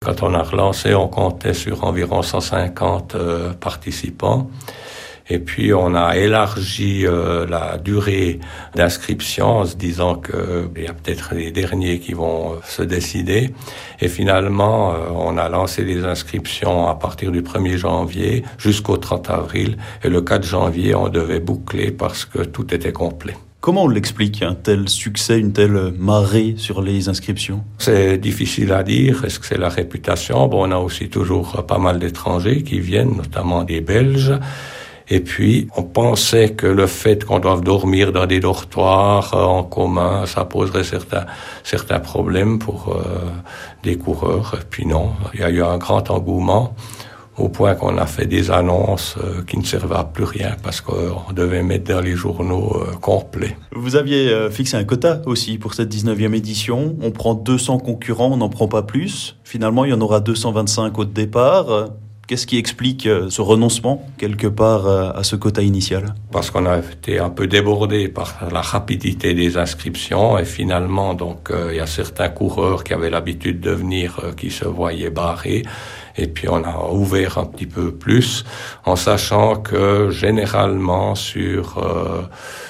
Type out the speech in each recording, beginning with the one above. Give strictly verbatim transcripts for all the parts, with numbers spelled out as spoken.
Quand on a relancé, on comptait sur environ cent cinquante euh, participants. Et puis, on a élargi euh, la durée d'inscription en se disant qu'il euh, y a peut-être les derniers qui vont euh, se décider. Et finalement, euh, on a lancé les inscriptions à partir du premier janvier jusqu'au trente avril. Et le quatre janvier, on devait boucler parce que tout était complet. Comment on l'explique, un tel succès, une telle marée sur les inscriptions? C'est difficile à dire. Est-ce que c'est la réputation? Bon, on a aussi toujours pas mal d'étrangers qui viennent, notamment des Belges. Et puis, on pensait que le fait qu'on doive dormir dans des dortoirs euh, en commun, ça poserait certains, certains problèmes pour euh, des coureurs. Et puis non, il y a eu un grand engouement au point qu'on a fait des annonces euh, qui ne servaient à plus rien parce qu'on devait mettre dans les journaux euh, complets. Vous aviez euh, fixé un quota aussi pour cette dix-neuvième édition. On prend deux cents concurrents, on n'en prend pas plus. Finalement, il y en aura deux cent vingt-cinq au départ. Qu'est-ce qui explique ce renoncement, quelque part, à ce quota initial? Parce qu'on a été un peu débordé par la rapidité des inscriptions et finalement, donc, euh, il y a certains coureurs qui avaient l'habitude de venir, euh, qui se voyaient barrés. Et puis, on a ouvert un petit peu plus en sachant que, généralement, sur euh,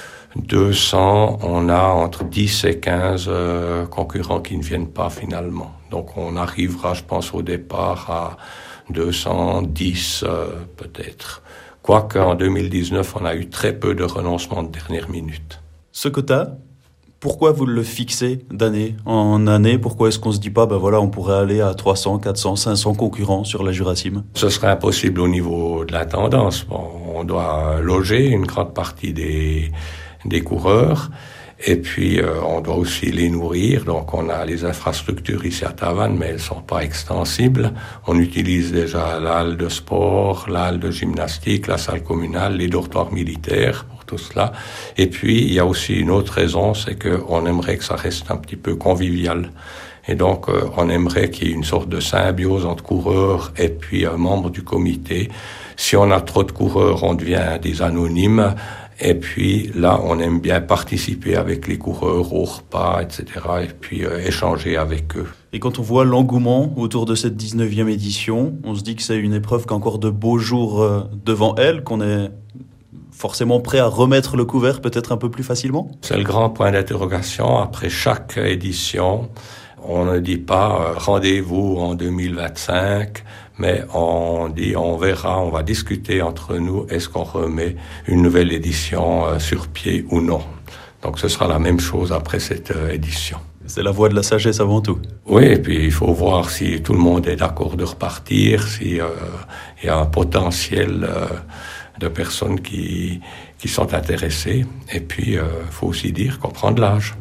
deux cents, on a entre dix et quinze euh, concurrents qui ne viennent pas finalement. Donc, on arrivera, je pense, au départ à deux cent dix euh, peut-être. Quoique en deux mille dix-neuf, on a eu très peu de renoncements de dernière minute. Ce quota, pourquoi vous le fixez d'année en année? Pourquoi est-ce qu'on se dit pas, ben voilà, on pourrait aller à trois cents, quatre cents, cinq cents concurrents sur la Jurassime? Ce serait impossible au niveau de la tendance. Bon, on doit loger une grande partie des, des coureurs. Et puis, euh, on doit aussi les nourrir. Donc, on a les infrastructures ici à Tavannes, mais elles sont pas extensibles. On utilise déjà la halle de sport, la halle de gymnastique, la salle communale, les dortoirs militaires pour tout cela. Et puis, il y a aussi une autre raison, c'est qu'on aimerait que ça reste un petit peu convivial. Et donc, euh, on aimerait qu'il y ait une sorte de symbiose entre coureurs et puis euh, membres du comité. Si on a trop de coureurs, on devient des anonymes. Et puis là, on aime bien participer avec les coureurs au repas, et cetera. Et puis euh, échanger avec eux. Et quand on voit l'engouement autour de cette dix-neuvième édition, on se dit que c'est une épreuve qui a encore de beaux jours euh, devant elle, qu'on est forcément prêt à remettre le couvert peut-être un peu plus facilement? C'est le grand point d'interrogation. Après chaque édition, on ne dit pas euh, rendez-vous en deux mille vingt-cinq, mais on dit on verra, on va discuter entre nous, est-ce qu'on remet une nouvelle édition euh, sur pied ou non. Donc ce sera la même chose après cette euh, édition. C'est la voie de la sagesse avant tout. Oui, et puis il faut voir si tout le monde est d'accord de repartir, s'il euh, y a un potentiel euh, de personnes qui, qui sont intéressées. Et puis il euh, faut aussi dire qu'on prend de l'âge.